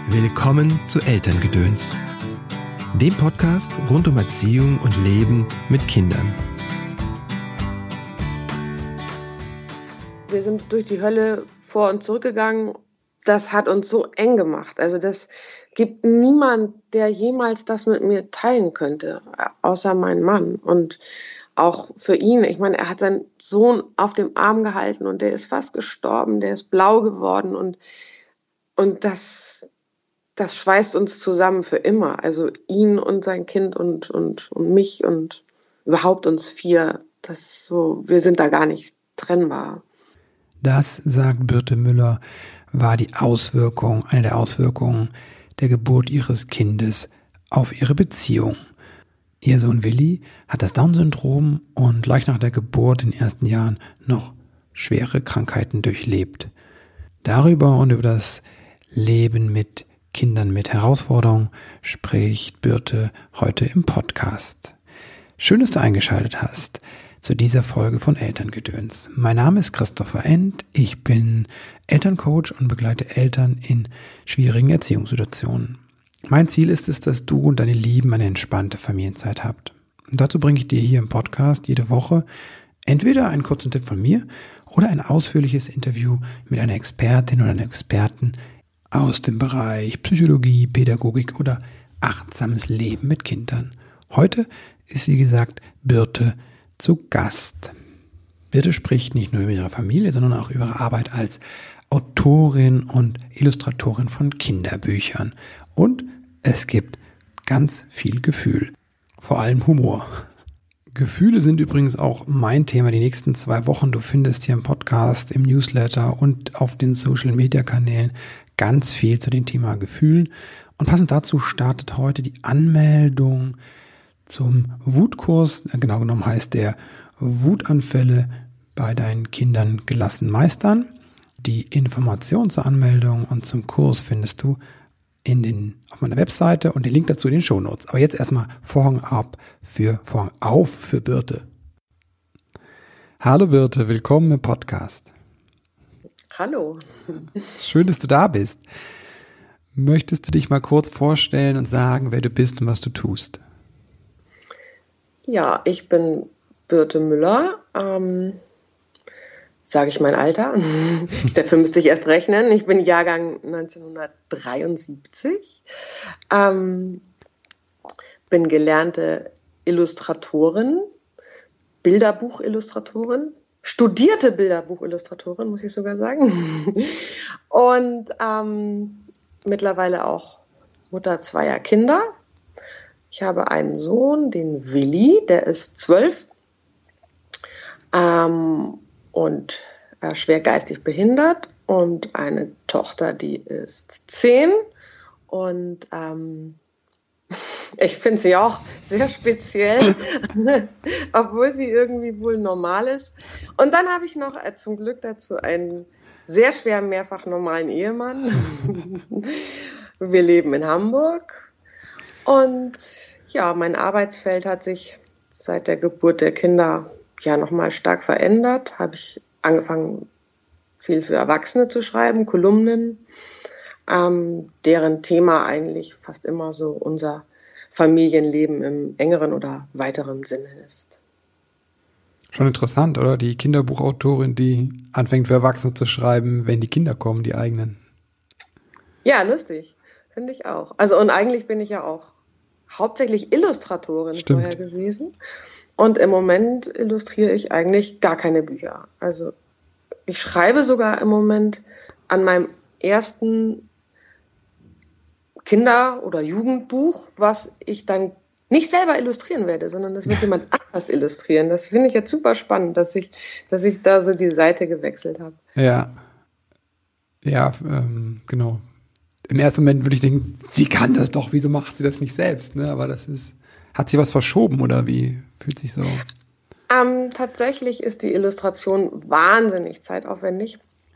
Willkommen zu Elterngedöns, dem Podcast rund um Erziehung und Leben mit Kindern. Wir sind durch die Hölle vor und zurückgegangen. Das hat uns so eng gemacht. Also das gibt niemand, der jemals das mit mir teilen könnte, außer mein Mann. Und auch für ihn, ich meine, er hat seinen Sohn auf dem Arm gehalten und der ist fast gestorben, der ist blau geworden und das schweißt uns zusammen für immer. Also ihn und sein Kind und mich und überhaupt uns 4. Wir sind da gar nicht trennbar. Das, sagt Birte Müller, war eine der Auswirkungen der Geburt ihres Kindes auf ihre Beziehung. Ihr Sohn Willi hat das Down-Syndrom und gleich nach der Geburt in den ersten Jahren noch schwere Krankheiten durchlebt. Darüber und über das Leben mit Kindern mit Herausforderungen spricht Birte heute im Podcast. Schön, dass du eingeschaltet hast zu dieser Folge von Elterngedöns. Mein Name ist Christopher End, ich bin Elterncoach und begleite Eltern in schwierigen Erziehungssituationen. Mein Ziel ist es, dass du und deine Lieben eine entspannte Familienzeit habt. Und dazu bringe ich dir hier im Podcast jede Woche entweder einen kurzen Tipp von mir oder ein ausführliches Interview mit einer Expertin oder einem Experten aus dem Bereich Psychologie, Pädagogik oder achtsames Leben mit Kindern. Heute ist, wie gesagt, Birte zu Gast. Birte spricht nicht nur über ihre Familie, sondern auch über ihre Arbeit als Autorin und Illustratorin von Kinderbüchern. Und es gibt ganz viel Gefühl, vor allem Humor. Gefühle sind übrigens auch mein Thema die nächsten 2 Wochen. Du findest hier im Podcast, im Newsletter und auf den Social-Media-Kanälen ganz viel zu dem Thema Gefühlen. Und passend dazu startet heute die Anmeldung zum Wutkurs. Genau genommen heißt der Wutanfälle bei deinen Kindern gelassen meistern. Die Information zur Anmeldung und zum Kurs findest du auf meiner Webseite und den Link dazu in den Shownotes. Aber jetzt erstmal Vorhang auf für Birte. Hallo Birte, willkommen im Podcast. Hallo. Schön, dass du da bist. Möchtest du dich mal kurz vorstellen und sagen, wer du bist und was du tust? Ja, ich bin Birte Müller. Sage ich mein Alter? Dafür müsste ich erst rechnen. Ich bin Jahrgang 1973. Bin gelernte Illustratorin, Bilderbuchillustratorin, studierte Bilderbuchillustratorin, muss ich sogar sagen. Und mittlerweile auch Mutter 2 Kinder. Ich habe einen Sohn, den Willi, der ist 12. Und schwer geistig behindert und eine Tochter, die ist 10 und ich finde sie auch sehr speziell, obwohl sie irgendwie wohl normal ist. Und dann habe ich noch zum Glück dazu einen sehr schwer mehrfach normalen Ehemann. Wir leben in Hamburg und ja, mein Arbeitsfeld hat sich seit der Geburt der Kinder nochmal stark verändert. Habe ich angefangen, viel für Erwachsene zu schreiben, Kolumnen, deren Thema eigentlich fast immer so unser Familienleben im engeren oder weiteren Sinne ist. Schon interessant, oder? Die Kinderbuchautorin, die anfängt für Erwachsene zu schreiben, wenn die Kinder kommen, die eigenen. Ja, lustig. Finde ich auch. Also und eigentlich bin ich ja auch hauptsächlich Illustratorin vorher gewesen. Und im Moment illustriere ich eigentlich gar keine Bücher. Also ich schreibe sogar im Moment an meinem ersten Kinder- oder Jugendbuch, was ich dann nicht selber illustrieren werde, sondern das wird jemand anders illustrieren. Das finde ich jetzt super spannend, dass ich da so die Seite gewechselt habe. Ja, genau. Im ersten Moment würde ich denken, sie kann das doch, wieso macht sie das nicht selbst? Ne? Aber hat sie was verschoben oder wie fühlt sich so? Tatsächlich ist die Illustration wahnsinnig zeitaufwendig.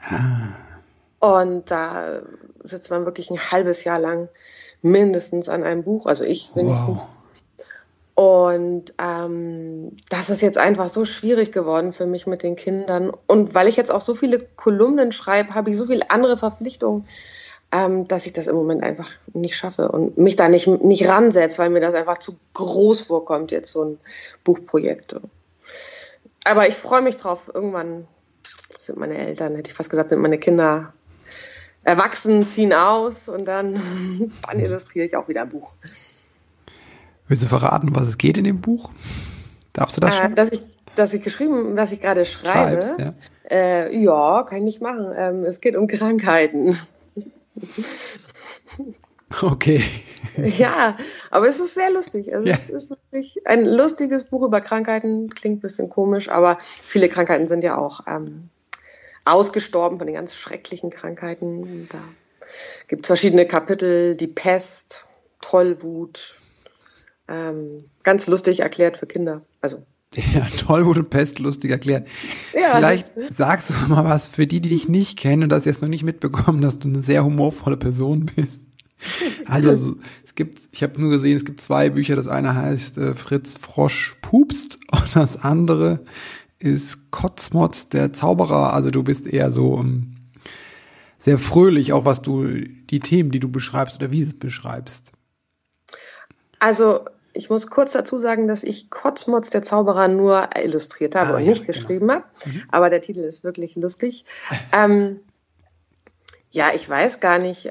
Und da sitzt man wirklich ein halbes Jahr lang mindestens an einem Buch, also ich wenigstens. Wow. Und das ist jetzt einfach so schwierig geworden für mich mit den Kindern. Und weil ich jetzt auch so viele Kolumnen schreibe, habe ich so viele andere Verpflichtungen. dass ich das im Moment einfach nicht schaffe und mich da nicht ransetze, weil mir das einfach zu groß vorkommt, jetzt so ein Buchprojekt. Aber ich freue mich drauf. Irgendwann sind meine Eltern, hätte ich fast gesagt, sind meine Kinder erwachsen, ziehen aus und dann illustriere ich auch wieder ein Buch. Willst du verraten, was es geht in dem Buch? Darfst du das schon? Dass ich gerade schreibe. Schreibst, ja. Ja, kann ich nicht machen. Es geht um Krankheiten. Okay. Ja, aber es ist sehr lustig. Also Ja. es ist wirklich ein lustiges Buch über Krankheiten. Klingt ein bisschen komisch, aber viele Krankheiten sind ja auch ausgestorben von den ganz schrecklichen Krankheiten. Da gibt es verschiedene Kapitel, die Pest, Tollwut, ganz lustig erklärt für Kinder. Also Ja, Tollwut und Pest lustig erklärt. Ja. Vielleicht sagst du mal was für die dich nicht kennen und das jetzt noch nicht mitbekommen, dass du eine sehr humorvolle Person bist. Also ich habe nur gesehen, es gibt 2 Bücher. Das eine heißt Fritz Frosch pupst und das andere ist Kotzmotz, der Zauberer. Also du bist eher so sehr fröhlich, auch was die Themen, die du beschreibst oder wie du es beschreibst. Also ich muss kurz dazu sagen, dass ich Kotzmotz, der Zauberer, nur illustriert habe und nicht geschrieben habe. Aber der Titel ist wirklich lustig. Ja, ich weiß gar nicht,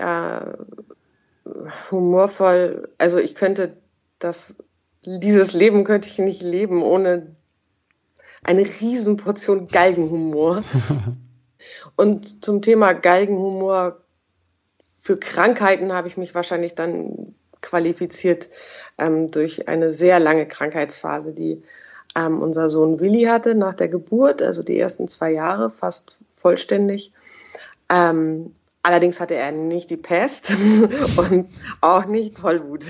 humorvoll, also ich könnte dieses Leben könnte ich nicht leben ohne eine Riesenportion Galgenhumor. Und zum Thema Galgenhumor für Krankheiten habe ich mich wahrscheinlich dann qualifiziert durch eine sehr lange Krankheitsphase, die unser Sohn Willi hatte nach der Geburt, also die ersten 2 Jahre fast vollständig. Allerdings hatte er nicht die Pest und auch nicht Tollwut.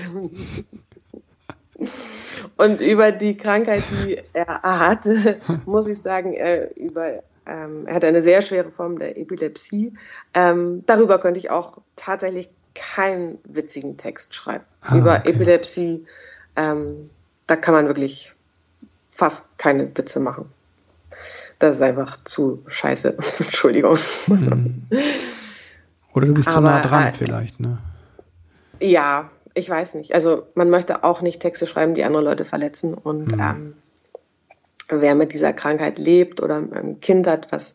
Und über die Krankheit, die er hatte, muss ich sagen, er hat eine sehr schwere Form der Epilepsie. Darüber könnte ich auch tatsächlich keinen witzigen Text schreiben. Über Epilepsie, da kann man wirklich fast keine Witze machen. Das ist einfach zu scheiße. Entschuldigung. Oder du bist zu nah dran vielleicht, ne? Ja, ich weiß nicht. Also man möchte auch nicht Texte schreiben, die andere Leute verletzen. Und wer mit dieser Krankheit lebt oder ein Kind hat, was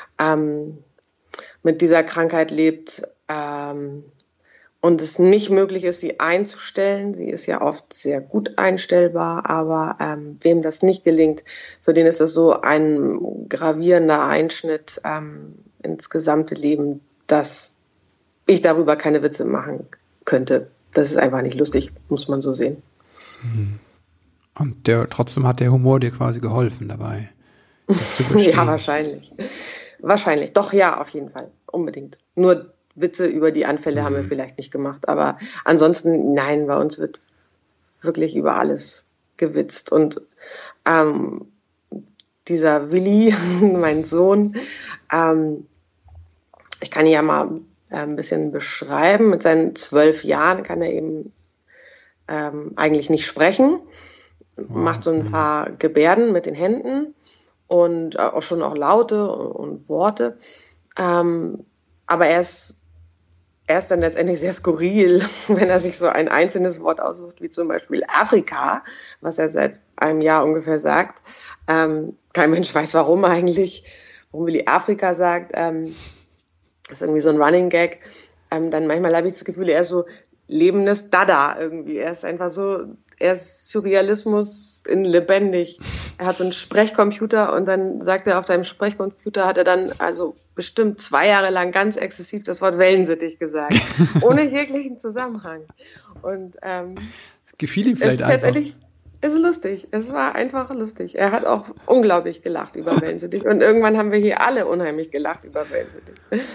mit dieser Krankheit lebt und es nicht möglich ist, sie einzustellen, sie ist ja oft sehr gut einstellbar, aber wem das nicht gelingt, für den ist das so ein gravierender Einschnitt ins gesamte Leben, dass ich darüber keine Witze machen könnte. Das ist einfach nicht lustig, muss man so sehen. Und trotzdem hat der Humor dir quasi geholfen dabei, das zu bestehen. Ja, wahrscheinlich. Wahrscheinlich. Doch, ja, auf jeden Fall. Unbedingt. Nur Witze über die Anfälle haben wir vielleicht nicht gemacht. Aber ansonsten, nein, bei uns wird wirklich über alles gewitzt. Und dieser Willi, mein Sohn, ich kann ihn ja mal ein bisschen beschreiben. Mit seinen 12 Jahren kann er eben eigentlich nicht sprechen. Macht so ein paar Gebärden mit den Händen und auch schon auch Laute und Worte. Aber er ist dann letztendlich sehr skurril, wenn er sich so ein einzelnes Wort aussucht, wie zum Beispiel Afrika, was er seit einem Jahr ungefähr sagt. Kein Mensch weiß, warum eigentlich, warum Willi Afrika sagt. Das ist irgendwie so ein Running Gag. Dann manchmal habe ich das Gefühl, er ist so lebendes Dada irgendwie. Er ist einfach so, er ist Surrealismus in lebendig. Er hat so einen Sprechcomputer und dann sagt er, auf seinem Sprechcomputer hat er dann also bestimmt 2 Jahre lang ganz exzessiv das Wort Wellensittich gesagt. Ohne jeglichen Zusammenhang. Und gefiel ihm vielleicht einfach. Es ist lustig. Es war einfach lustig. Er hat auch unglaublich gelacht über Wellensittich. Und irgendwann haben wir hier alle unheimlich gelacht über Wellensittich.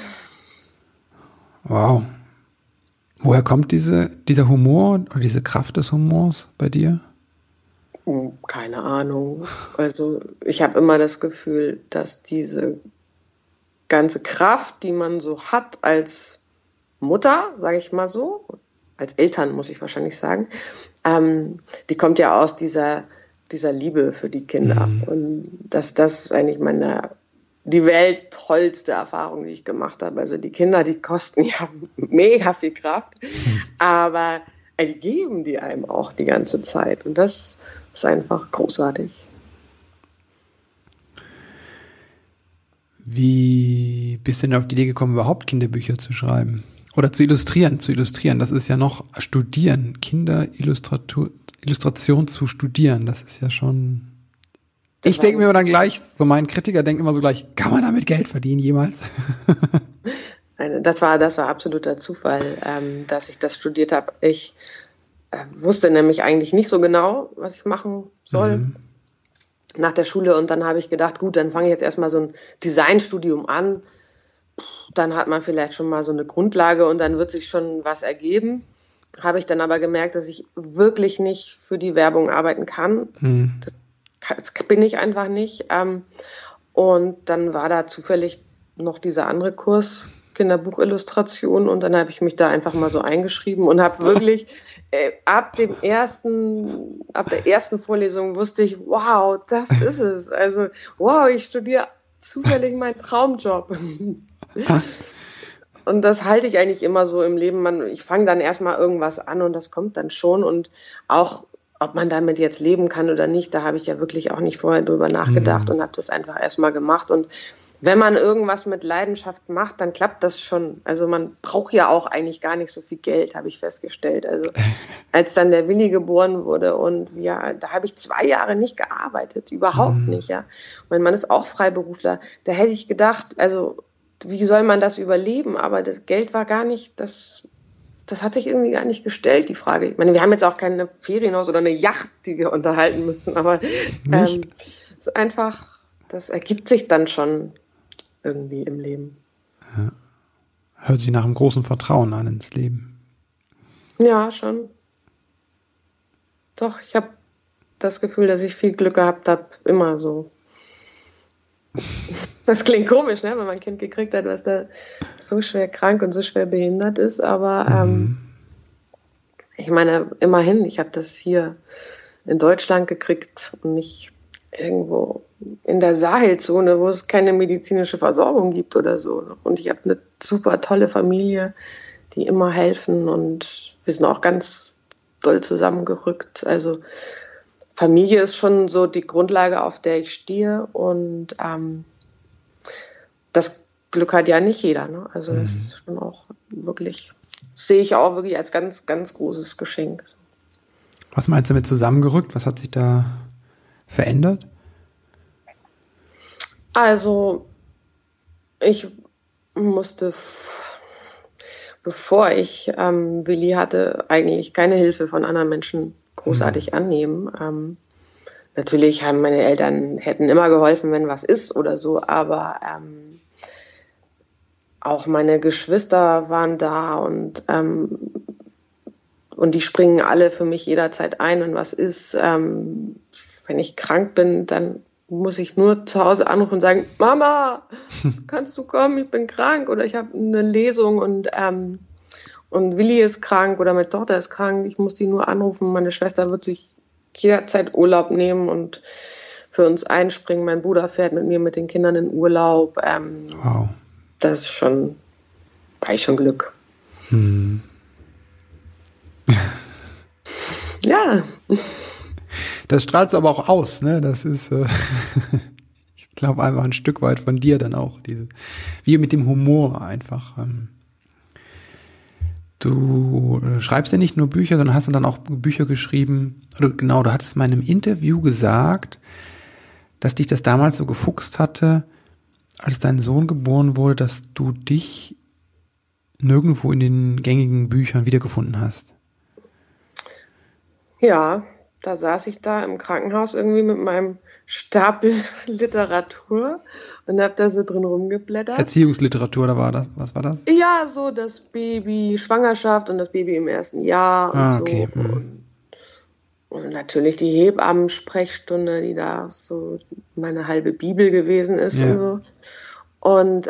Wow. Woher kommt dieser Humor oder diese Kraft des Humors bei dir? Keine Ahnung. Also ich habe immer das Gefühl, dass diese ganze Kraft, die man so hat als Mutter, sage ich mal so, als Eltern muss ich wahrscheinlich sagen, die kommt ja aus dieser Liebe für die Kinder. Und dass das eigentlich meine die welttollste Erfahrung, die ich gemacht habe. Also die Kinder, die kosten ja mega viel Kraft, aber die geben die einem auch die ganze Zeit. Und das ist einfach großartig. Wie bist du denn auf die Idee gekommen, überhaupt Kinderbücher zu schreiben? Oder zu illustrieren? Das ist ja noch Studieren. Illustration zu studieren, das ist ja schon... Ich denke mir dann gleich, so mein Kritiker denkt immer so gleich, kann man damit Geld verdienen jemals? Das war absoluter Zufall, dass ich das studiert habe. Ich wusste nämlich eigentlich nicht so genau, was ich machen soll nach der Schule. Und dann habe ich gedacht, gut, dann fange ich jetzt erstmal so ein Designstudium an. Dann hat man vielleicht schon mal so eine Grundlage und dann wird sich schon was ergeben. Habe ich dann aber gemerkt, dass ich wirklich nicht für die Werbung arbeiten kann. Das bin ich einfach nicht. Und dann war da zufällig noch dieser andere Kurs, Kinderbuchillustration. Und dann habe ich mich da einfach mal so eingeschrieben und habe wirklich ab der ersten Vorlesung wusste ich, wow, das ist es. Also, wow, ich studiere zufällig meinen Traumjob. Und das halte ich eigentlich immer so im Leben. Ich fange dann erstmal irgendwas an und das kommt dann schon. Und auch, ob man damit jetzt leben kann oder nicht, da habe ich ja wirklich auch nicht vorher drüber nachgedacht und habe das einfach erstmal gemacht. Und wenn man irgendwas mit Leidenschaft macht, dann klappt das schon. Also man braucht ja auch eigentlich gar nicht so viel Geld, habe ich festgestellt. Also als dann der Willi geboren wurde und da habe ich 2 Jahre nicht gearbeitet, überhaupt nicht. Ja. Mein Mann ist auch Freiberufler. Da hätte ich gedacht, also wie soll man das überleben? Aber das Geld war gar nicht, das hat sich irgendwie gar nicht gestellt, die Frage. Ich meine, wir haben jetzt auch keine Ferienhaus oder eine Yacht, die wir unterhalten müssen, aber es ist einfach, das ergibt sich dann schon irgendwie im Leben. Ja. Hört sich nach einem großen Vertrauen an ins Leben. Ja, schon. Doch, ich habe das Gefühl, dass ich viel Glück gehabt habe, immer so. Das klingt komisch, ne, wenn man ein Kind gekriegt hat, was da so schwer krank und so schwer behindert ist, aber ich meine, immerhin, ich habe das hier in Deutschland gekriegt und nicht irgendwo in der Sahelzone, wo es keine medizinische Versorgung gibt oder so. Und ich habe eine super tolle Familie, die immer helfen und wir sind auch ganz doll zusammengerückt. Also Familie ist schon so die Grundlage, auf der ich stehe und das Glück hat ja nicht jeder. Ne? Also das ist schon auch wirklich, sehe ich auch wirklich als ganz, ganz großes Geschenk. Was meinst du mit zusammengerückt? Was hat sich da verändert? Also ich musste, bevor ich Willi hatte, eigentlich keine Hilfe von anderen Menschen großartig annehmen. Natürlich haben meine Eltern hätten immer geholfen, wenn was ist oder so, aber auch meine Geschwister waren da und die springen alle für mich jederzeit ein, wenn was ist. Wenn ich krank bin, dann muss ich nur zu Hause anrufen und sagen, Mama, kannst du kommen, ich bin krank oder ich habe eine Lesung und Willi ist krank oder meine Tochter ist krank, ich muss die nur anrufen, meine Schwester wird sich jederzeit Urlaub nehmen und für uns einspringen, mein Bruder fährt mit mir mit den Kindern in Urlaub. Wow. Das ist schon, war ich schon Glück. Ja. Das strahlst du aber auch aus, ne? Das ist, ich glaube, einfach ein Stück weit von dir dann auch. Wie mit dem Humor einfach. Du schreibst ja nicht nur Bücher, sondern hast dann auch Bücher geschrieben. Oder genau, du hattest mal in einem Interview gesagt, dass dich das damals so gefuchst hatte, als dein Sohn geboren wurde, dass du dich nirgendwo in den gängigen Büchern wiedergefunden hast. Ja, da saß ich da im Krankenhaus irgendwie mit meinem Stapel Literatur und habe da so drin rumgeblättert. Erziehungsliteratur, da war das? Was war das? Ja, so das Baby, Schwangerschaft und das Baby im ersten Jahr und so. Okay. Und natürlich die Hebammen-Sprechstunde, die da so meine halbe Bibel gewesen ist und so. Und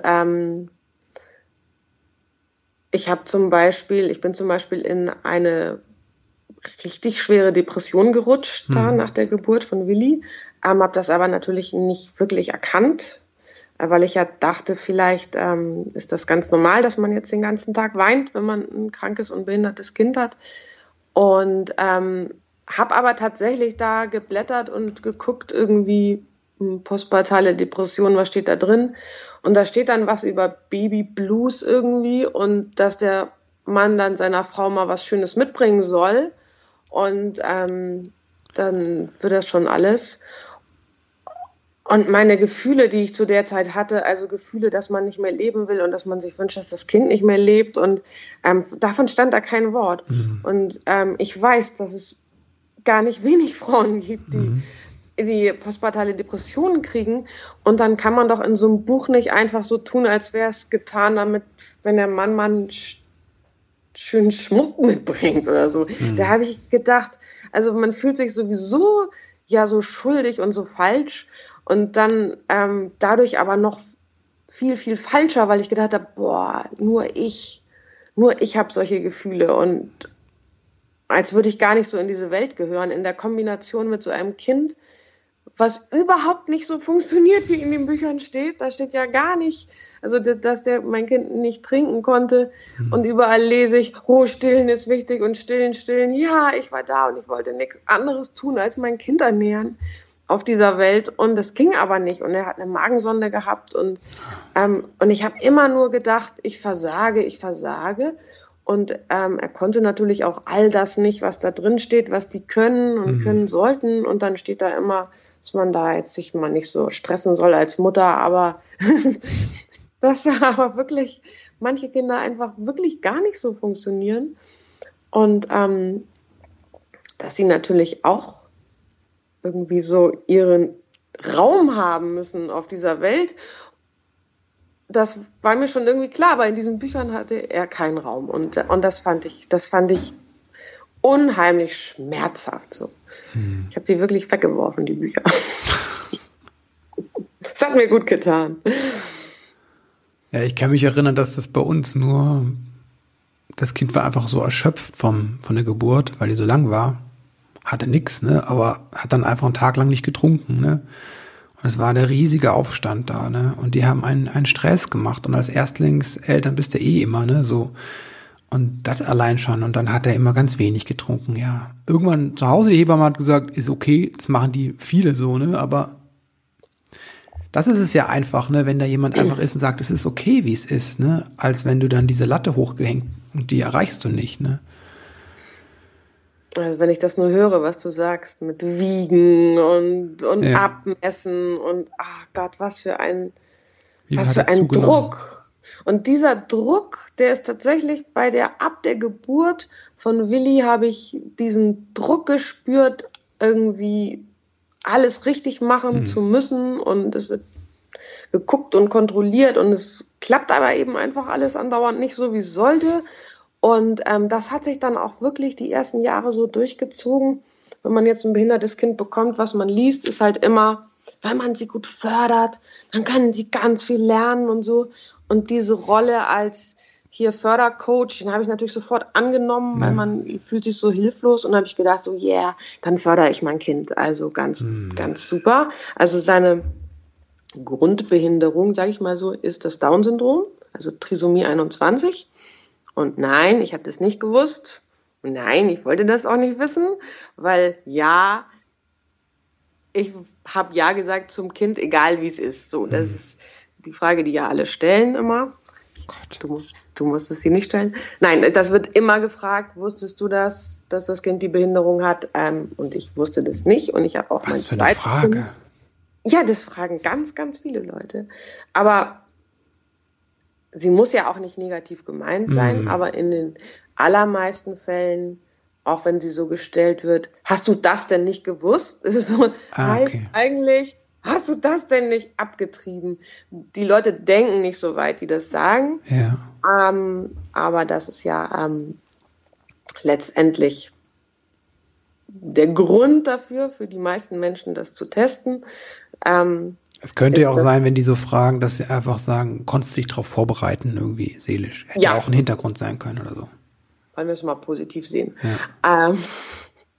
ich bin zum Beispiel in eine richtig schwere Depression gerutscht, da nach der Geburt von Willi. Habe das aber natürlich nicht wirklich erkannt. weil ich ja dachte, vielleicht ist das ganz normal, dass man jetzt den ganzen Tag weint, wenn man ein krankes und behindertes Kind hat. Und habe aber tatsächlich da geblättert und geguckt, irgendwie postpartale Depression, was steht da drin? Und da steht dann was über Baby Blues irgendwie und dass der Mann dann seiner Frau mal was Schönes mitbringen soll. Und dann wird das schon alles. Und meine Gefühle, die ich zu der Zeit hatte, also Gefühle, dass man nicht mehr leben will und dass man sich wünscht, dass das Kind nicht mehr lebt. Und davon stand da kein Wort. Und ich weiß, dass es gar nicht wenig Frauen gibt, die postpartale Depressionen kriegen. Und dann kann man doch in so einem Buch nicht einfach so tun, als wäre es getan, damit, wenn der Mann mal einen schönen Schmuck mitbringt oder so. Da habe ich gedacht, also man fühlt sich sowieso ja so schuldig und so falsch und dann dadurch aber noch viel, viel falscher, weil ich gedacht habe, boah, nur ich habe solche Gefühle und als würde ich gar nicht so in diese Welt gehören, in der Kombination mit so einem Kind, was überhaupt nicht so funktioniert, wie in den Büchern steht. Da steht ja gar nicht, also dass mein Kind nicht trinken konnte und überall lese ich, oh, stillen ist wichtig und stillen. Ja, ich war da und ich wollte nichts anderes tun, als mein Kind ernähren auf dieser Welt und das ging aber nicht und er hat eine Magensonde gehabt und ich habe immer nur gedacht, ich versage und er konnte natürlich auch all das nicht, was da drin steht, was die können und können sollten und dann steht da immer, dass man da jetzt sich mal nicht so stressen soll als Mutter, aber dass aber wirklich manche Kinder einfach wirklich gar nicht so funktionieren und dass sie natürlich auch irgendwie so ihren Raum haben müssen auf dieser Welt. Das war mir schon irgendwie klar, aber in diesen Büchern hatte er keinen Raum und das fand ich unheimlich schmerzhaft. So. Ich habe die wirklich weggeworfen, die Bücher. Das hat mir gut getan. Ja, ich kann mich erinnern, dass das bei uns nur, das Kind war einfach so erschöpft von der Geburt, weil die so lang war, hatte nichts, ne, aber hat dann einfach einen Tag lang nicht getrunken, ne. Und es war der riesige Aufstand da, ne, und die haben einen Stress gemacht und als Erstlingseltern bist du immer, ne, so. Und das allein schon. Und dann hat er immer ganz wenig getrunken, ja. Irgendwann zu Hause, die Hebamme hat gesagt, ist okay, das machen die viele so, ne, aber das ist es ja einfach, ne, wenn da jemand einfach ist und sagt, es ist okay, wie es ist, ne, als wenn du dann diese Latte hochgehängt und die erreichst du nicht, ne. Also wenn ich das nur höre, was du sagst, mit Wiegen und ja. Abmessen und ach Gott, was für ein Druck. Und dieser Druck, der ist tatsächlich ab der Geburt von Willi habe ich diesen Druck gespürt, irgendwie alles richtig machen zu müssen und es wird geguckt und kontrolliert und es klappt aber eben einfach alles andauernd nicht so, wie es sollte. Und das hat sich dann auch wirklich die ersten Jahre so durchgezogen. Wenn man jetzt ein behindertes Kind bekommt, was man liest, ist halt immer, wenn man sie gut fördert, dann können sie ganz viel lernen und so. Und diese Rolle als hier Fördercoach, den habe ich natürlich sofort angenommen, weil man fühlt sich so hilflos. Und dann habe ich gedacht, so dann fördere ich mein Kind. Also ganz super. Also seine Grundbehinderung, sage ich mal so, ist das Down-Syndrom, also Trisomie 21. Und nein, ich habe das nicht gewusst. Und nein, ich wollte das auch nicht wissen, weil ich habe ja gesagt zum Kind, egal wie es ist. So, das ist die Frage, die ja alle stellen immer. Du musstest sie nicht stellen. Nein, das wird immer gefragt, wusstest du das, dass das Kind die Behinderung hat? Und ich wusste das nicht. Und ich habe auch mein zweites. Was für eine Frage? Ja, das fragen ganz, ganz viele Leute. Aber sie muss ja auch nicht negativ gemeint sein, aber in den allermeisten Fällen, auch wenn sie so gestellt wird, hast du das denn nicht gewusst? Es ist so, heißt eigentlich, hast du das denn nicht abgetrieben? Die Leute denken nicht so weit, die das sagen. Ja. Aber das ist ja letztendlich der Grund dafür, für die meisten Menschen das zu testen. Es könnte ja auch sein, wenn die so fragen, dass sie einfach sagen, konntest du dich darauf vorbereiten, irgendwie seelisch. Hätte ja auch ein Hintergrund sein können oder so. Wollen wir es mal positiv sehen. Ja.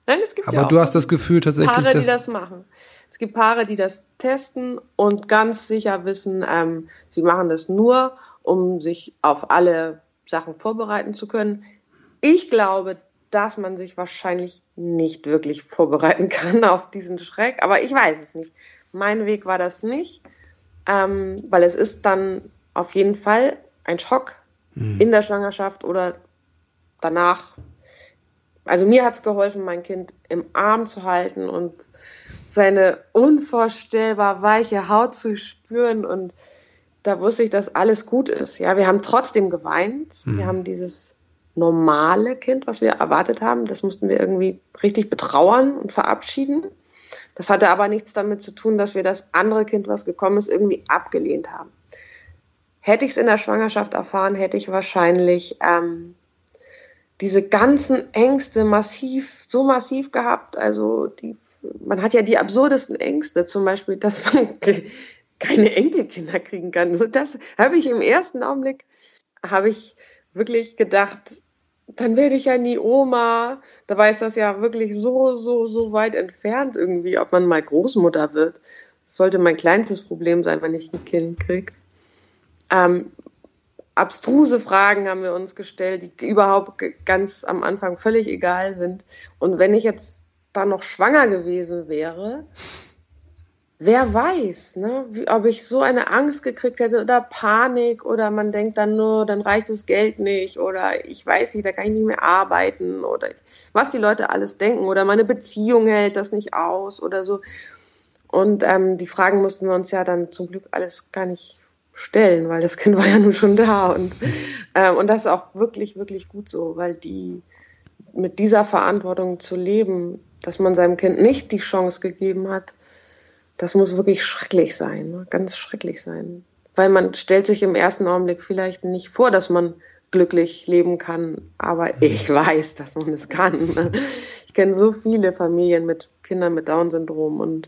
Nein, es gibt Aber ja auch du hast das Gefühl tatsächlich, Paare, die dass das machen. Es gibt Paare, die das testen und ganz sicher wissen, sie machen das nur, um sich auf alle Sachen vorbereiten zu können. Ich glaube, dass man sich wahrscheinlich nicht wirklich vorbereiten kann auf diesen Schreck, aber ich weiß es nicht. Mein Weg war das nicht, weil es ist dann auf jeden Fall ein Schock in der Schwangerschaft oder danach. Also mir hat es geholfen, mein Kind im Arm zu halten und seine unvorstellbar weiche Haut zu spüren, und da wusste ich, dass alles gut ist. Ja, wir haben trotzdem geweint. Wir haben dieses normale Kind, was wir erwartet haben, das mussten wir irgendwie richtig betrauern und verabschieden. Das hatte aber nichts damit zu tun, dass wir das andere Kind, was gekommen ist, irgendwie abgelehnt haben. Hätte ich es in der Schwangerschaft erfahren, hätte ich wahrscheinlich diese ganzen Ängste so massiv gehabt. Also man hat ja die absurdesten Ängste, zum Beispiel, dass man keine Enkelkinder kriegen kann. So, das habe ich im ersten Augenblick, wirklich gedacht, dann werde ich ja nie Oma. Dabei ist das ja wirklich so weit entfernt irgendwie, ob man mal Großmutter wird. Das sollte mein kleinstes Problem sein, wenn ich ein Kind kriege. Abstruse Fragen haben wir uns gestellt, die überhaupt ganz am Anfang völlig egal sind. Und wenn ich jetzt da noch schwanger gewesen wäre, wer weiß, ne, ob ich so eine Angst gekriegt hätte oder Panik, oder man denkt dann nur, dann reicht das Geld nicht, oder ich weiß nicht, da kann ich nicht mehr arbeiten, oder was die Leute alles denken, oder meine Beziehung hält das nicht aus oder so. Und die Fragen mussten wir uns ja dann zum Glück alles gar nicht stellen, weil das Kind war ja nun schon da, und das ist auch wirklich, wirklich gut so, weil mit dieser Verantwortung zu leben, dass man seinem Kind nicht die Chance gegeben hat, das muss wirklich schrecklich sein, ne? Ganz schrecklich sein. Weil man stellt sich im ersten Augenblick vielleicht nicht vor, dass man glücklich leben kann, aber ich weiß, dass man es kann. Ne? Ich kenne so viele Familien mit Kindern mit Down-Syndrom, und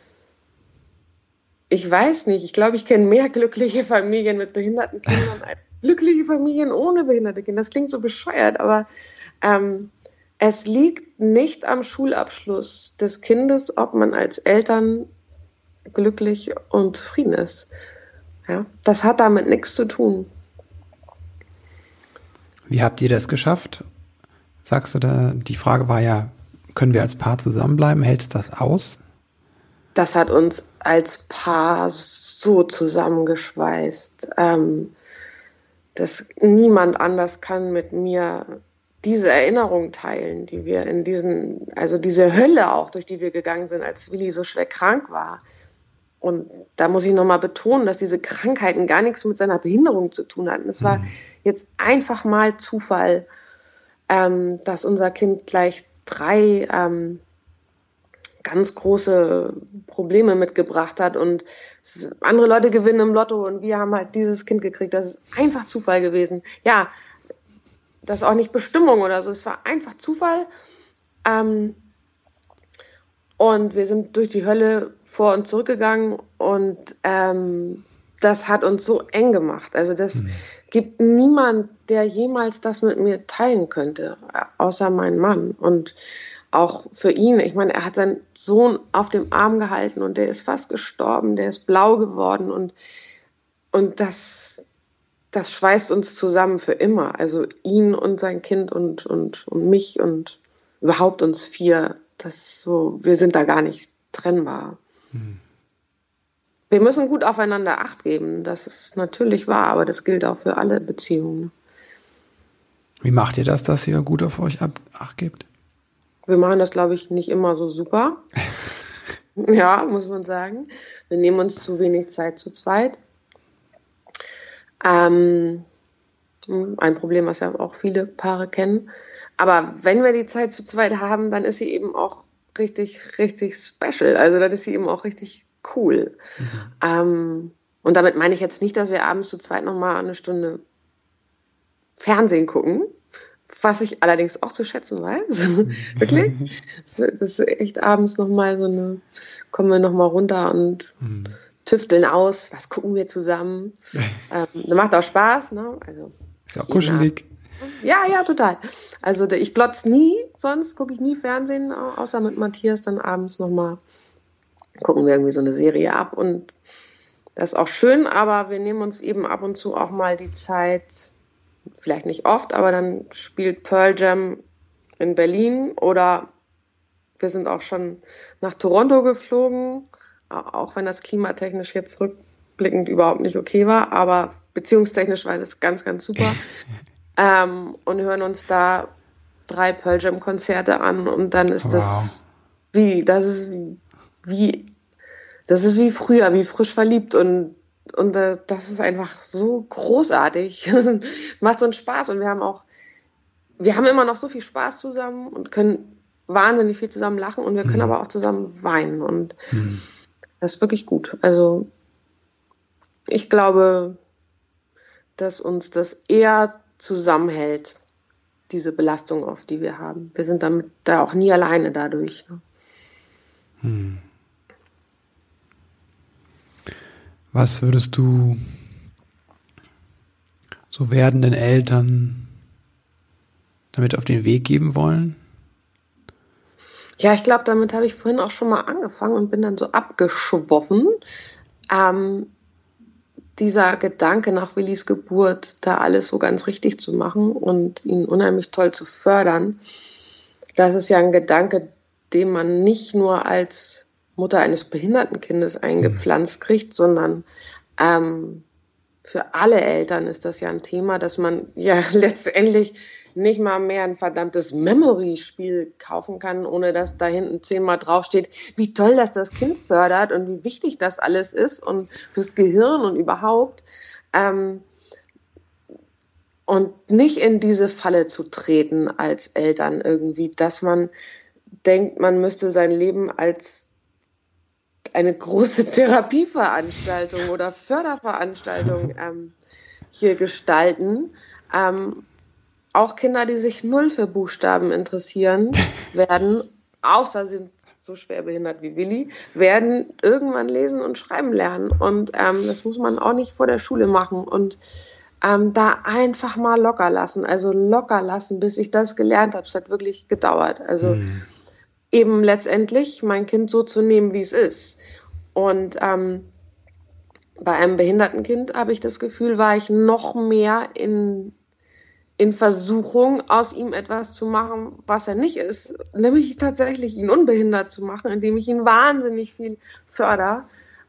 ich weiß nicht, ich glaube, ich kenne mehr glückliche Familien mit behinderten Kindern als glückliche Familien ohne behinderte Kinder. Das klingt so bescheuert, aber es liegt nicht am Schulabschluss des Kindes, ob man als Eltern glücklich und zufrieden ist. Ja, das hat damit nichts zu tun. Wie habt ihr das geschafft? Sagst du da, die Frage war ja, können wir als Paar zusammenbleiben? Hält das aus? Das hat uns als Paar so zusammengeschweißt, dass niemand anders kann mit mir diese Erinnerung teilen, die wir also diese Hölle auch, durch die wir gegangen sind, als Willi so schwer krank war. Und da muss ich nochmal betonen, dass diese Krankheiten gar nichts mit seiner Behinderung zu tun hatten. Es war jetzt einfach mal Zufall, dass unser Kind gleich 3 ganz große Probleme mitgebracht hat, und andere Leute gewinnen im Lotto und wir haben halt dieses Kind gekriegt. Das ist einfach Zufall gewesen. Ja, das ist auch nicht Bestimmung oder so, es war einfach Zufall. Und wir sind durch die Hölle vor und zurückgegangen, und das hat uns so eng gemacht. Also das gibt niemand, der jemals das mit mir teilen könnte, außer mein Mann. Und auch für ihn, ich meine, er hat seinen Sohn auf dem Arm gehalten und der ist fast gestorben, der ist blau geworden, und das schweißt uns zusammen für immer. Also ihn und sein Kind und mich und überhaupt uns 4. Wir sind da gar nicht trennbar. Wir müssen gut aufeinander Acht geben, das ist natürlich wahr, aber das gilt auch für alle Beziehungen. Wie macht ihr das, dass ihr gut auf euch Acht gebt? Wir machen das, glaube ich, nicht immer so super. Ja, muss man sagen. Wir nehmen uns zu wenig Zeit zu zweit. Ein Problem, was ja auch viele Paare kennen. Aber wenn wir die Zeit zu zweit haben, dann ist sie eben auch richtig, richtig special. Also dann ist sie eben auch richtig cool. Und damit meine ich jetzt nicht, dass wir abends zu zweit nochmal eine Stunde Fernsehen gucken, was ich allerdings auch zu schätzen weiß. Wirklich. Das ist echt abends nochmal kommen wir nochmal runter und tüfteln aus, was gucken wir zusammen. Das macht auch Spaß, ne? Also ist ja auch kuschelig. Ja, total. Also ich glotz nie, sonst gucke ich nie Fernsehen, außer mit Matthias dann abends nochmal. Gucken wir irgendwie so eine Serie ab und das ist auch schön, aber wir nehmen uns eben ab und zu auch mal die Zeit, vielleicht nicht oft, aber dann spielt Pearl Jam in Berlin oder wir sind auch schon nach Toronto geflogen, auch wenn das klimatechnisch jetzt rückblickend überhaupt nicht okay war, aber beziehungstechnisch war das ganz, ganz super. Und hören uns da 3 Pearl Jam Konzerte an und dann ist das wie früher, wie frisch verliebt und das ist einfach so großartig. Macht so einen Spaß und wir haben immer noch so viel Spaß zusammen und können wahnsinnig viel zusammen lachen und wir können aber auch zusammen weinen und das ist wirklich gut. Also ich glaube, dass uns das eher zusammenhält, diese Belastung, auf die wir haben. Wir sind damit da auch nie alleine dadurch. Ne? Was würdest du so werdenden Eltern damit auf den Weg geben wollen? Ja, ich glaube, damit habe ich vorhin auch schon mal angefangen und bin dann so abgeschwoffen. Dieser Gedanke nach Willis Geburt, da alles so ganz richtig zu machen und ihn unheimlich toll zu fördern, das ist ja ein Gedanke, den man nicht nur als Mutter eines behinderten Kindes eingepflanzt kriegt, sondern für alle Eltern ist das ja ein Thema, dass man ja letztendlich nicht mal mehr ein verdammtes Memory-Spiel kaufen kann, ohne dass da hinten 10-mal draufsteht, wie toll das Kind fördert und wie wichtig das alles ist und fürs Gehirn und überhaupt. Und nicht in diese Falle zu treten als Eltern irgendwie, dass man denkt, man müsste sein Leben als eine große Therapieveranstaltung oder Förderveranstaltung hier gestalten. Auch Kinder, die sich null für Buchstaben interessieren, werden, außer sind so schwer behindert wie Willi, werden irgendwann lesen und schreiben lernen. Und das muss man auch nicht vor der Schule machen. Und da einfach mal locker lassen. Also locker lassen, bis ich das gelernt habe. Es hat wirklich gedauert. Also eben letztendlich mein Kind so zu nehmen, wie es ist. Und bei einem behinderten Kind habe ich das Gefühl, war ich noch mehr in Versuchung, aus ihm etwas zu machen, was er nicht ist, nämlich tatsächlich ihn unbehindert zu machen, indem ich ihn wahnsinnig viel fördere.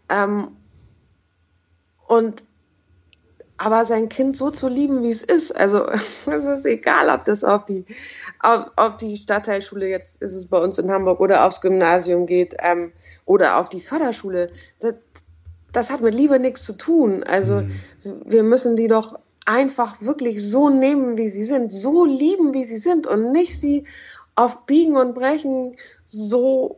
Aber sein Kind so zu lieben, wie es ist, also es ist egal, ob das auf die Stadtteilschule, jetzt ist es bei uns in Hamburg, oder aufs Gymnasium geht oder auf die Förderschule, das hat mit Liebe nichts zu tun. Also wir müssen die doch einfach wirklich so nehmen, wie sie sind, so lieben, wie sie sind und nicht sie auf Biegen und Brechen so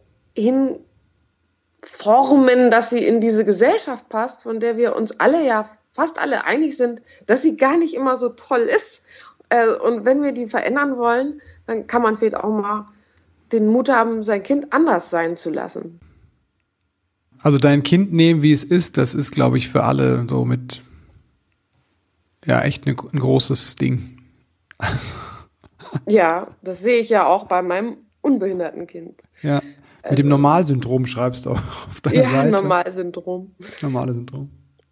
hinformen, dass sie in diese Gesellschaft passt, von der wir uns alle ja fast alle einig sind, dass sie gar nicht immer so toll ist. Und wenn wir die verändern wollen, dann kann man vielleicht auch mal den Mut haben, sein Kind anders sein zu lassen. Also dein Kind nehmen, wie es ist, das ist, glaube ich, für alle so mit echt ein großes Ding. Ja, das sehe ich ja auch bei meinem unbehinderten Kind. Ja, mit dem Normalsyndrom schreibst du auf deiner Seite. Ja, Normalsyndrom. Normale Syndrom.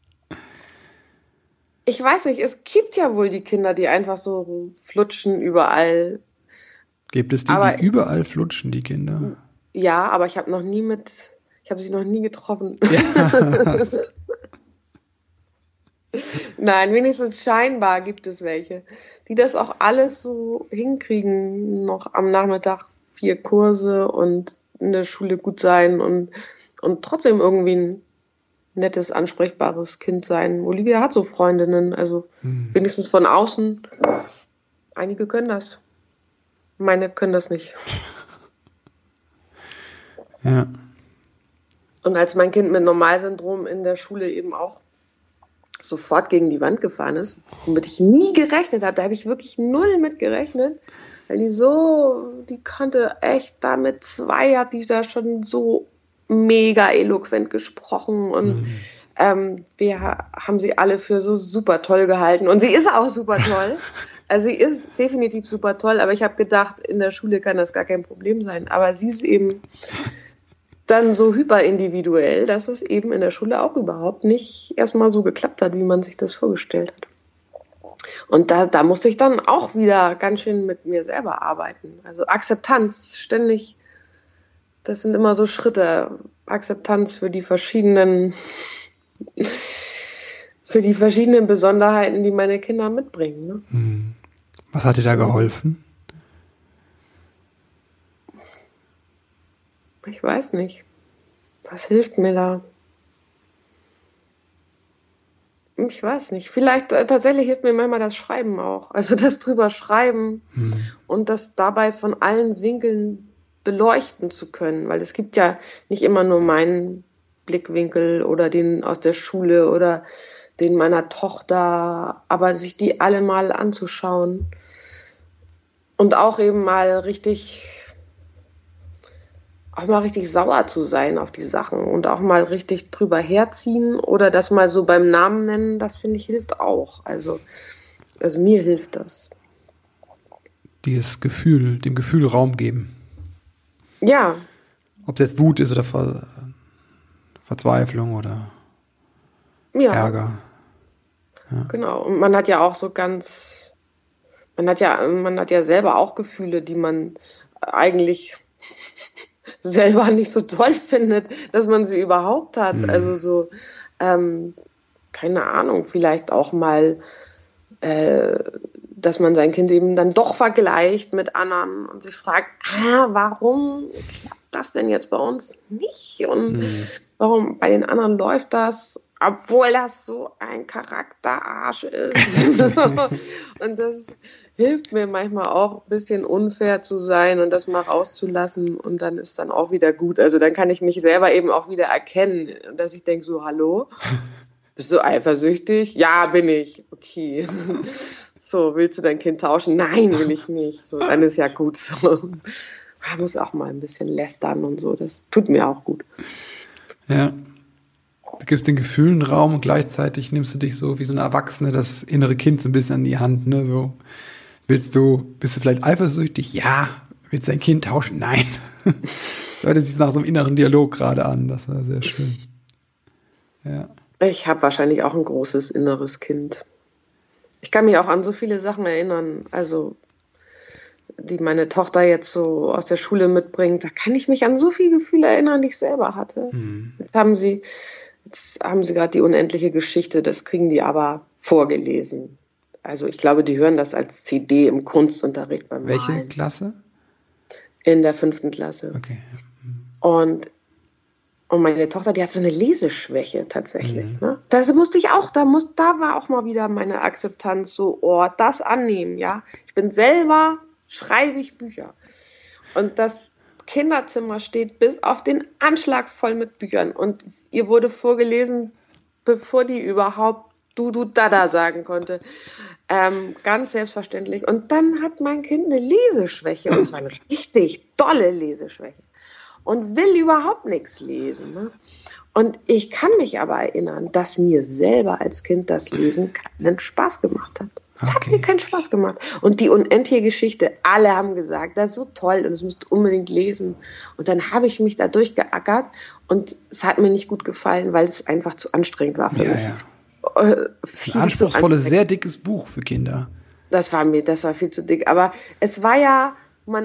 Ich weiß nicht, es gibt ja wohl die Kinder, die einfach so flutschen überall. Gibt es die überall flutschen, die Kinder? Ja, aber ich habe sie noch nie getroffen. Ja. Nein, wenigstens scheinbar gibt es welche, die das auch alles so hinkriegen, noch am Nachmittag 4 Kurse und in der Schule gut sein und trotzdem irgendwie ein nettes, ansprechbares Kind sein. Olivia hat so Freundinnen, also wenigstens von außen. Einige können das. Meine können das nicht. Ja. Und als mein Kind mit Normalsyndrom in der Schule eben auch sofort gegen die Wand gefahren ist, womit ich nie gerechnet habe, da habe ich wirklich null mit gerechnet, weil die konnte echt da mit 2, hat die da schon so mega eloquent gesprochen und wir haben sie alle für so super toll gehalten und sie ist auch super toll. Also sie ist definitiv super toll, aber ich habe gedacht, in der Schule kann das gar kein Problem sein. Aber sie ist eben dann so hyperindividuell, dass es eben in der Schule auch überhaupt nicht erstmal so geklappt hat, wie man sich das vorgestellt hat. Und da musste ich dann auch wieder ganz schön mit mir selber arbeiten. Also Akzeptanz, ständig, das sind immer so Schritte. Akzeptanz für die verschiedenen Besonderheiten, die meine Kinder mitbringen. Ne? Was hat dir da geholfen? Ich weiß nicht. Was hilft mir da? Ich weiß nicht. Vielleicht tatsächlich hilft mir manchmal das Schreiben auch. Also das drüber schreiben und das dabei von allen Winkeln beleuchten zu können. Weil es gibt ja nicht immer nur meinen Blickwinkel oder den aus der Schule oder den meiner Tochter, aber sich die alle mal anzuschauen und auch eben mal richtig sauer zu sein auf die Sachen und auch mal richtig drüber herziehen oder das mal so beim Namen nennen, das finde ich hilft auch. Also mir hilft das. Dieses Gefühl, dem Gefühl Raum geben. Ja. Ob es jetzt Wut ist oder Verzweiflung oder Ärger. Ja. Genau. Und man hat ja auch man hat ja selber auch Gefühle, die man eigentlich selber nicht so toll findet, dass man sie überhaupt hat. Also so, keine Ahnung, vielleicht auch mal, dass man sein Kind eben dann doch vergleicht mit anderen und sich fragt, warum klappt das denn jetzt bei uns nicht? Und warum bei den anderen läuft das, obwohl das so ein Charakterarsch ist. Und das hilft mir manchmal auch, ein bisschen unfair zu sein und das mal rauszulassen und dann ist dann auch wieder gut. Also dann kann ich mich selber eben auch wieder erkennen, dass ich denke so, hallo, bist du eifersüchtig? Ja, bin ich. Okay. So, willst du dein Kind tauschen? Nein, will ich nicht. So, dann ist ja gut so. Man muss auch mal ein bisschen lästern und so, das tut mir auch gut. Ja. Du gibst den Gefühlen Raum und gleichzeitig nimmst du dich so wie so eine Erwachsene, das innere Kind so ein bisschen an die Hand, ne, so. Bist du vielleicht eifersüchtig? Ja. Willst du dein Kind tauschen? Nein. Das hört sich nach so einem inneren Dialog gerade an, das war sehr schön. Ja. Ich habe wahrscheinlich auch ein großes inneres Kind. Ich kann mich auch an so viele Sachen erinnern, also die meine Tochter jetzt so aus der Schule mitbringt, da kann ich mich an so viele Gefühle erinnern, die ich selber hatte. Jetzt haben sie gerade die unendliche Geschichte, das kriegen die aber vorgelesen. Also ich glaube, die hören das als CD im Kunstunterricht beim Malen. Welche Klasse? In der 5. Klasse. Okay. Und meine Tochter, die hat so eine Leseschwäche tatsächlich. Ne? Das musste ich auch, da war auch mal wieder meine Akzeptanz so, das annehmen, ja. Ich bin selber, schreibe ich Bücher. Und das Kinderzimmer steht bis auf den Anschlag voll mit Büchern. Und ihr wurde vorgelesen, bevor die überhaupt du, dada sagen konnte. Ganz selbstverständlich. Und dann hat mein Kind eine Leseschwäche. Und zwar eine richtig dolle Leseschwäche. Und will überhaupt nichts lesen. Ne? Und ich kann mich aber erinnern, dass mir selber als Kind das Lesen keinen Spaß gemacht hat. Es hat mir keinen Spaß gemacht. Und die unendliche Geschichte, alle haben gesagt, das ist so toll und das müsst ihr unbedingt lesen. Und dann habe ich mich da durchgeackert und es hat mir nicht gut gefallen, weil es einfach zu anstrengend war für mich. Ja. Das ist ein anspruchsvolles, sehr dickes Buch für Kinder. Das war viel zu dick. Aber es war ja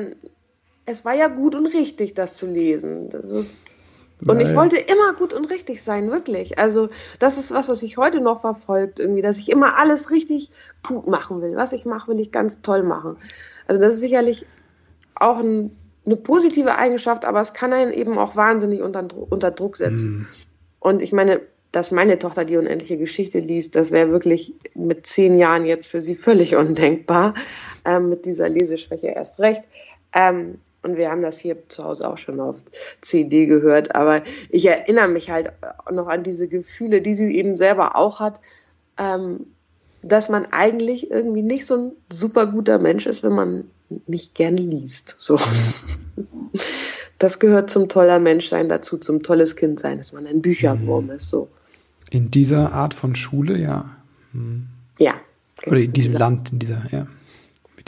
gut und richtig, das zu lesen. Und ich wollte immer gut und richtig sein, wirklich. Also das ist was ich heute noch verfolgt, irgendwie, dass ich immer alles richtig gut machen will. Was ich mache, will ich ganz toll machen. Also das ist sicherlich auch eine positive Eigenschaft, aber es kann einen eben auch wahnsinnig unter Druck setzen. Und ich meine, dass meine Tochter die unendliche Geschichte liest, das wäre wirklich mit 10 Jahren jetzt für sie völlig undenkbar. Mit dieser Leseschwäche erst recht. Und wir haben das hier zu Hause auch schon auf CD gehört. Aber ich erinnere mich halt noch an diese Gefühle, die sie eben selber auch hat, dass man eigentlich irgendwie nicht so ein super guter Mensch ist, wenn man nicht gern liest. So. Das gehört zum toller Menschsein dazu, zum tolles Kind sein, dass man ein Bücherwurm ist. So. In dieser Art von Schule, ja. Ja. Oder in diesem Land, in dieser, ja.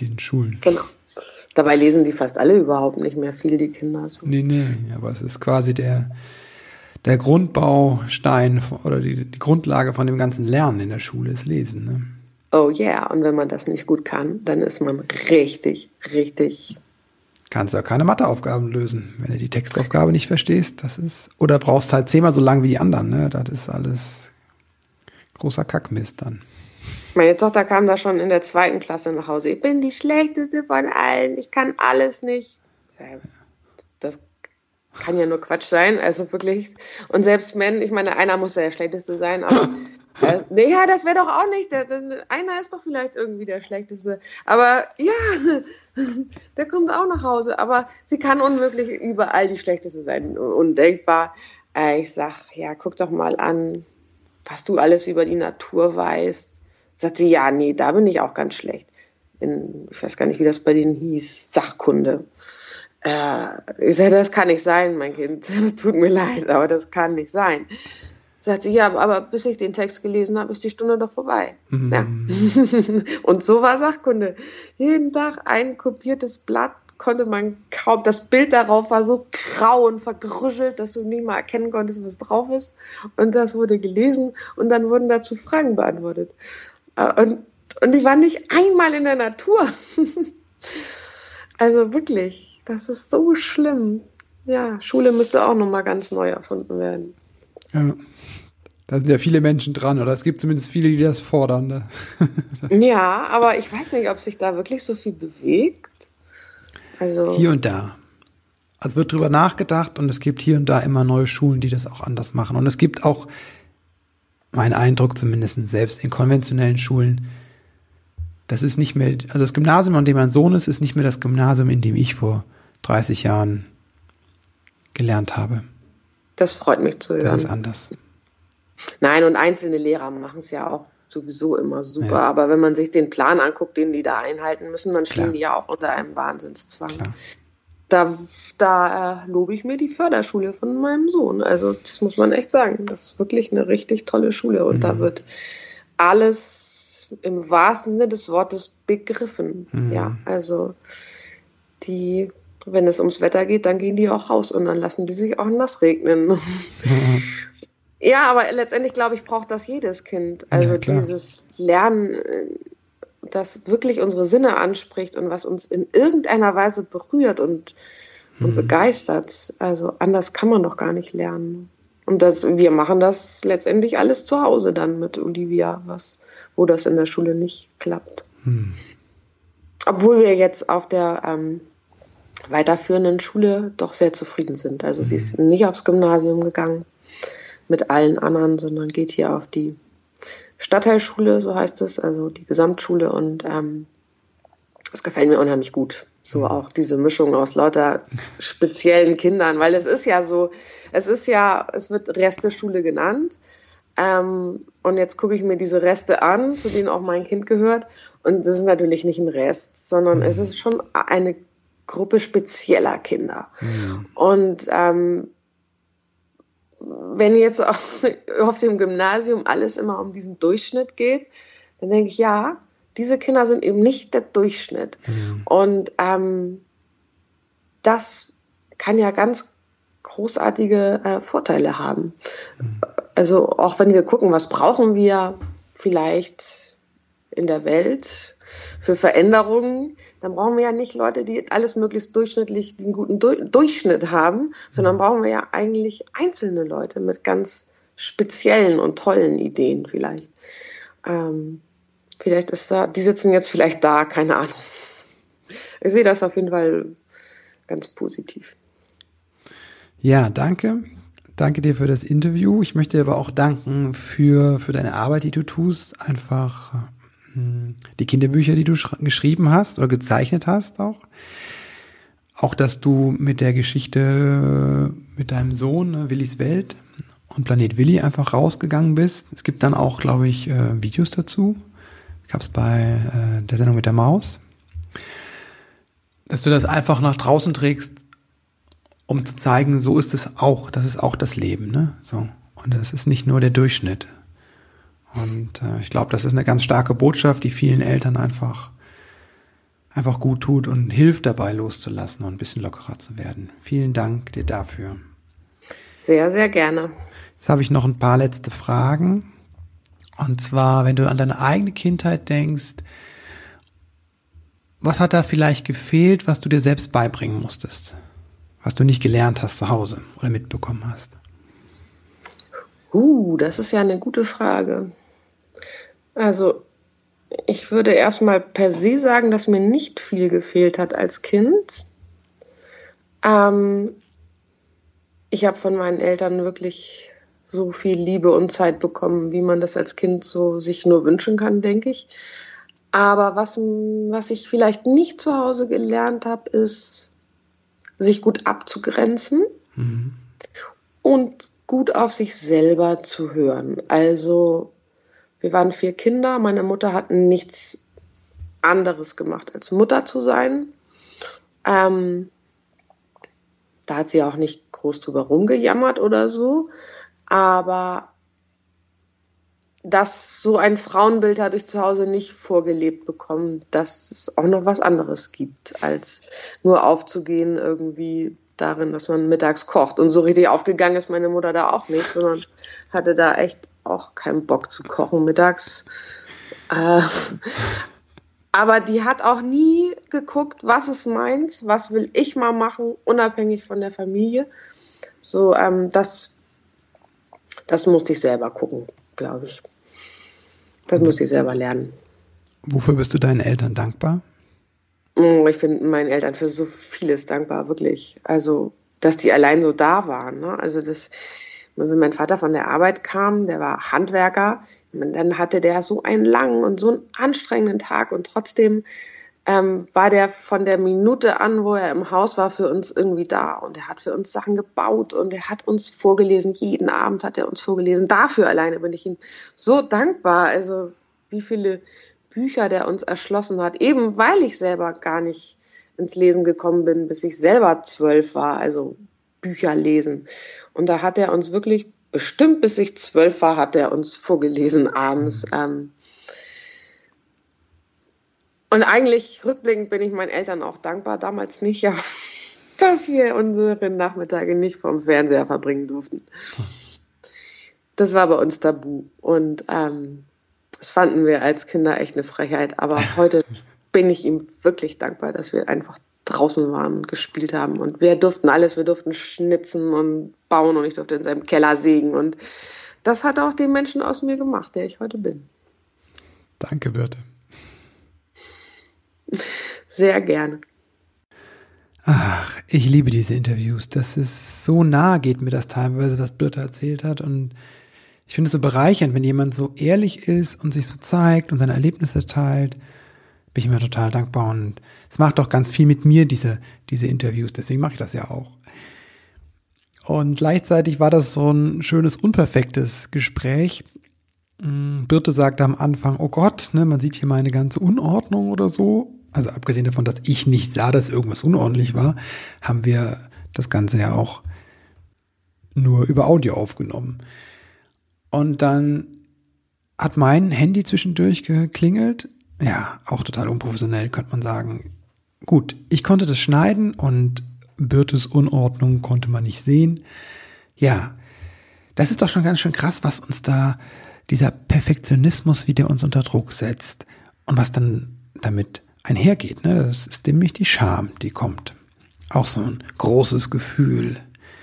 diesen Schulen. Genau. Dabei lesen die fast alle überhaupt nicht mehr viel, die Kinder. So. Nee, aber es ist quasi der Grundbaustein oder die Grundlage von dem ganzen Lernen in der Schule ist Lesen. Ne? Oh yeah, und wenn man das nicht gut kann, dann ist man richtig. Kannst ja keine Matheaufgaben lösen, wenn du die Textaufgabe nicht verstehst. Oder brauchst halt 10-mal so lang wie die anderen. Ne? Das ist alles großer Kackmist dann. Meine Tochter kam da schon in der 2. Klasse nach Hause. Ich bin die Schlechteste von allen. Ich kann alles nicht. Das kann ja nur Quatsch sein. Also wirklich. Und selbst wenn, ich meine, einer muss der Schlechteste sein, aber ja, das wäre doch auch nicht. Einer ist doch vielleicht irgendwie der Schlechteste. Aber ja, der kommt auch nach Hause. Aber sie kann unmöglich überall die Schlechteste sein. Undenkbar. Ich sag, ja, guck doch mal an, was du alles über die Natur weißt. Sagt sie, ja, nee, da bin ich auch ganz schlecht. Ich weiß gar nicht, wie das bei denen hieß, Sachkunde. Ich sage, das kann nicht sein, mein Kind. Das tut mir leid, aber das kann nicht sein. Sagt sie, ja, aber bis ich den Text gelesen habe, ist die Stunde doch vorbei. Mhm. Ja. Und so war Sachkunde. Jeden Tag ein kopiertes Blatt, konnte man kaum, das Bild darauf war so grau und vergrüschelt, dass du nicht mal erkennen konntest, was drauf ist. Und das wurde gelesen und dann wurden dazu Fragen beantwortet. Und ich war nicht einmal in der Natur. Also wirklich, das ist so schlimm. Ja, Schule müsste auch nochmal ganz neu erfunden werden. Ja, da sind ja viele Menschen dran, oder es gibt zumindest viele, die das fordern. Ne? Ja, aber ich weiß nicht, ob sich da wirklich so viel bewegt. Also hier und da. Also wird drüber nachgedacht und es gibt hier und da immer neue Schulen, die das auch anders machen. Und es gibt auch, mein Eindruck zumindest selbst in konventionellen Schulen, das ist nicht mehr, also das Gymnasium, an dem mein Sohn ist nicht mehr das Gymnasium, in dem ich vor 30 Jahren gelernt habe. Das freut mich zu hören. Das ist anders. Nein, und einzelne Lehrer machen es ja auch sowieso immer super. Ja. Aber wenn man sich den Plan anguckt, den die da einhalten müssen, dann stehen die ja auch unter einem Wahnsinnszwang. Klar. Da lobe ich mir die Förderschule von meinem Sohn. Also das muss man echt sagen. Das ist wirklich eine richtig tolle Schule. Und da wird alles im wahrsten Sinne des Wortes begriffen. Ja, also wenn es ums Wetter geht, dann gehen die auch raus und dann lassen die sich auch nass regnen. Ja, aber letztendlich, glaube ich, braucht das jedes Kind. Also dieses Lernen, das wirklich unsere Sinne anspricht und was uns in irgendeiner Weise berührt und begeistert. Also anders kann man doch gar nicht lernen. Und wir machen das letztendlich alles zu Hause dann mit Olivia, wo das in der Schule nicht klappt. Obwohl wir jetzt auf der weiterführenden Schule doch sehr zufrieden sind. Also sie ist nicht aufs Gymnasium gegangen mit allen anderen, sondern geht hier auf die Stadtteilschule, so heißt es, also die Gesamtschule, und das gefällt mir unheimlich gut. So auch diese Mischung aus lauter speziellen Kindern, weil es wird Resteschule genannt. Und jetzt gucke ich mir diese Reste an, zu denen auch mein Kind gehört. Und das ist natürlich nicht ein Rest, sondern es ist schon eine Gruppe spezieller Kinder. Und wenn jetzt auf dem Gymnasium alles immer um diesen Durchschnitt geht, dann denke ich, ja, diese Kinder sind eben nicht der Durchschnitt. Und das kann ja ganz großartige Vorteile haben. Also auch wenn wir gucken, was brauchen wir vielleicht in der Welt für Veränderungen, dann brauchen wir ja nicht Leute, die alles möglichst durchschnittlich den guten Durchschnitt haben, sondern brauchen wir ja eigentlich einzelne Leute mit ganz speziellen und tollen Ideen vielleicht. Vielleicht die sitzen jetzt vielleicht da, keine Ahnung. Ich sehe das auf jeden Fall ganz positiv. Ja, danke. Danke dir für das Interview. Ich möchte dir aber auch danken für deine Arbeit, die du tust. Einfach die Kinderbücher, die du geschrieben hast oder gezeichnet hast auch. Auch, dass du mit der Geschichte mit deinem Sohn, Willis Welt und Planet Willi einfach rausgegangen bist. Es gibt dann auch, glaube ich, Videos dazu. Gab es bei der Sendung mit der Maus. Dass du das einfach nach draußen trägst, um zu zeigen, so ist es auch, das ist auch das Leben, ne? So. Und das ist nicht nur der Durchschnitt. Und ich glaube, das ist eine ganz starke Botschaft, die vielen Eltern einfach einfach gut tut und hilft dabei loszulassen und ein bisschen lockerer zu werden. Vielen Dank dir dafür. Sehr, sehr gerne. Jetzt habe ich noch ein paar letzte Fragen. Und zwar, wenn du an deine eigene Kindheit denkst, was hat da vielleicht gefehlt, was du dir selbst beibringen musstest? Was du nicht gelernt hast zu Hause oder mitbekommen hast? Das ist ja eine gute Frage. Also, ich würde erstmal per se sagen, dass mir nicht viel gefehlt hat als Kind. Ich habe von meinen Eltern wirklich so viel Liebe und Zeit bekommen, wie man das als Kind so sich nur wünschen kann, denke ich. Aber was ich vielleicht nicht zu Hause gelernt habe, ist, sich gut abzugrenzen und gut auf sich selber zu hören. Also, wir waren 4 Kinder. Meine Mutter hat nichts anderes gemacht, als Mutter zu sein. Da hat sie auch nicht groß drüber rumgejammert oder so. Aber so ein Frauenbild habe ich zu Hause nicht vorgelebt bekommen, dass es auch noch was anderes gibt, als nur aufzugehen irgendwie darin, dass man mittags kocht. Und so richtig aufgegangen ist meine Mutter da auch nicht, sondern hatte da echt auch keinen Bock zu kochen mittags. Aber die hat auch nie geguckt, was ist meins, was will ich mal machen, unabhängig von der Familie. So, das musste ich selber gucken, glaube ich. Das musste ich selber lernen. Wofür bist du deinen Eltern dankbar? Ich bin meinen Eltern für so vieles dankbar, wirklich. Also, dass die allein so da waren. Ne? Also, wenn mein Vater von der Arbeit kam, der war Handwerker, dann hatte der so einen langen und so einen anstrengenden Tag und trotzdem war der von der Minute an, wo er im Haus war, für uns irgendwie da. Und er hat für uns Sachen gebaut und er hat uns vorgelesen. Jeden Abend hat er uns vorgelesen. Dafür alleine bin ich ihm so dankbar. Also, wie viele Bücher der uns erschlossen hat, eben weil ich selber gar nicht ins Lesen gekommen bin, bis ich selber 12 war, also Bücher lesen. Und da hat er uns wirklich, bestimmt bis ich 12 war, hat er uns vorgelesen abends. Und eigentlich, rückblickend, bin ich meinen Eltern auch dankbar, damals nicht, ja, dass wir unsere Nachmittage nicht vom Fernseher verbringen durften. Das war bei uns tabu. Und das fanden wir als Kinder echt eine Frechheit. Aber heute bin ich ihm wirklich dankbar, dass wir einfach draußen waren und gespielt haben. Und wir durften alles. Wir durften schnitzen und bauen und ich durfte in seinem Keller sägen. Und das hat auch den Menschen aus mir gemacht, der ich heute bin. Danke, Birte. Sehr gerne. Ach, ich liebe diese Interviews. Das ist so nah, geht mir das teilweise, was Birte erzählt hat. Und ich finde es so bereichernd, wenn jemand so ehrlich ist und sich so zeigt und seine Erlebnisse teilt. Bin ich mir total dankbar. Und es macht auch ganz viel mit mir, diese Interviews. Deswegen mache ich das ja auch. Und gleichzeitig war das so ein schönes, unperfektes Gespräch. Birte sagte am Anfang, oh Gott, ne, man sieht hier meine ganze Unordnung oder so. Also abgesehen davon, dass ich nicht sah, dass irgendwas unordentlich war, haben wir das Ganze ja auch nur über Audio aufgenommen. Und dann hat mein Handy zwischendurch geklingelt. Ja, auch total unprofessionell, könnte man sagen. Gut, ich konnte das schneiden und Birtes Unordnung konnte man nicht sehen. Ja, das ist doch schon ganz schön krass, was uns da dieser Perfektionismus wieder uns unter Druck setzt und was dann damit einhergeht. Ne? Das ist nämlich die Scham, die kommt. Auch so ein großes Gefühl.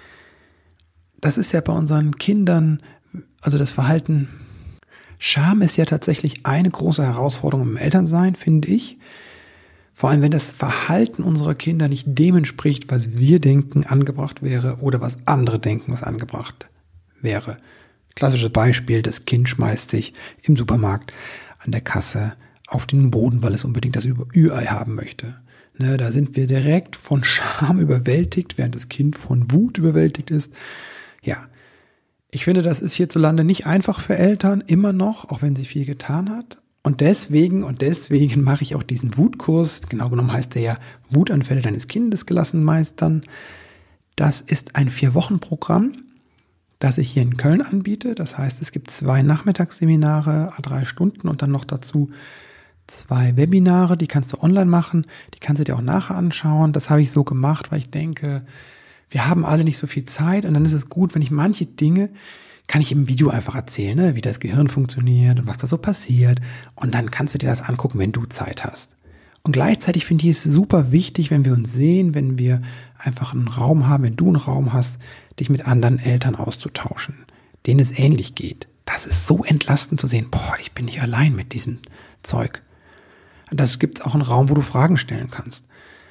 Das ist ja bei unseren Kindern, also das Verhalten. Scham ist ja tatsächlich eine große Herausforderung im Elternsein, finde ich. Vor allem, wenn das Verhalten unserer Kinder nicht dem entspricht, was wir denken, angebracht wäre oder was andere denken, was angebracht wäre. Klassisches Beispiel, das Kind schmeißt sich im Supermarkt an der Kasse auf den Boden, weil es unbedingt das Ü-Ei haben möchte. Ne, da sind wir direkt von Scham überwältigt, während das Kind von Wut überwältigt ist. Ja, ich finde, das ist hierzulande nicht einfach für Eltern, immer noch, auch wenn sie viel getan hat. Und deswegen mache ich auch diesen Wutkurs. Genau genommen heißt der ja Wutanfälle deines Kindes gelassen meistern. Das ist ein 4-Wochen-Programm, das ich hier in Köln anbiete. Das heißt, es gibt 2 Nachmittagsseminare, 3 Stunden und dann noch dazu 2 Webinare, die kannst du online machen, die kannst du dir auch nachher anschauen. Das habe ich so gemacht, weil ich denke, wir haben alle nicht so viel Zeit und dann ist es gut, wenn ich manche Dinge, kann ich im Video einfach erzählen, ne, wie das Gehirn funktioniert und was da so passiert und dann kannst du dir das angucken, wenn du Zeit hast. Und gleichzeitig finde ich es super wichtig, wenn wir uns sehen, wenn wir einfach einen Raum haben, wenn du einen Raum hast, dich mit anderen Eltern auszutauschen, denen es ähnlich geht. Das ist so entlastend zu sehen, ich bin nicht allein mit diesem Zeug. Das gibt auch einen Raum, wo du Fragen stellen kannst.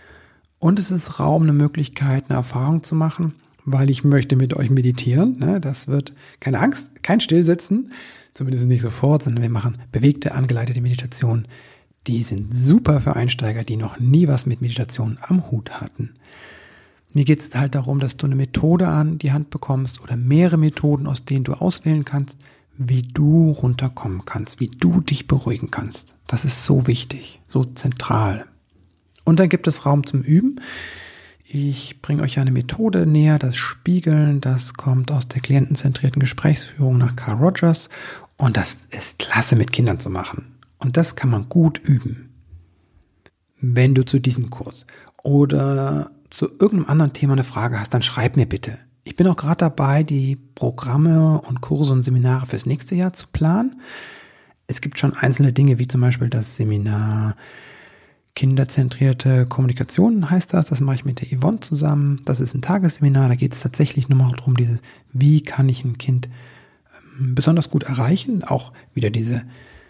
Und es ist Raum, eine Möglichkeit, eine Erfahrung zu machen, weil ich möchte mit euch meditieren. Ne? Das wird keine Angst, kein Stillsitzen, zumindest nicht sofort, sondern wir machen bewegte, angeleitete Meditation. Die sind super für Einsteiger, die noch nie was mit Meditation am Hut hatten. Mir geht es halt darum, dass du eine Methode an die Hand bekommst oder mehrere Methoden, aus denen du auswählen kannst, wie du runterkommen kannst, wie du dich beruhigen kannst. Das ist so wichtig, so zentral. Und dann gibt es Raum zum Üben. Ich bringe euch eine Methode näher, das Spiegeln, das kommt aus der klientenzentrierten Gesprächsführung nach Carl Rogers und das ist klasse mit Kindern zu machen. Und das kann man gut üben. Wenn du zu diesem Kurs oder zu irgendeinem anderen Thema eine Frage hast, dann schreib mir bitte. Ich bin auch gerade dabei, die Programme und Kurse und Seminare fürs nächste Jahr zu planen. Es gibt schon einzelne Dinge, wie zum Beispiel das Seminar Kinderzentrierte Kommunikation heißt das. Das mache ich mit der Yvonne zusammen. Das ist ein Tagesseminar. Da geht es tatsächlich nur mal darum, wie kann ich ein Kind besonders gut erreichen. Auch wieder diese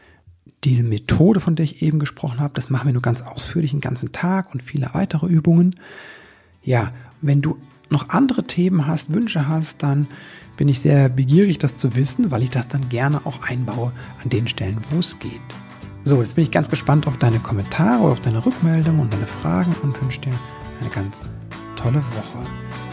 Methode, von der ich eben gesprochen habe. Das machen wir nur ganz ausführlich den ganzen Tag und viele weitere Übungen. Ja, wenn du noch andere Themen hast, Wünsche hast, dann bin ich sehr begierig, das zu wissen, weil ich das dann gerne auch einbaue an den Stellen, wo es geht. So, jetzt bin ich ganz gespannt auf deine Kommentare, auf deine Rückmeldungen und deine Fragen und wünsche dir eine ganz tolle Woche.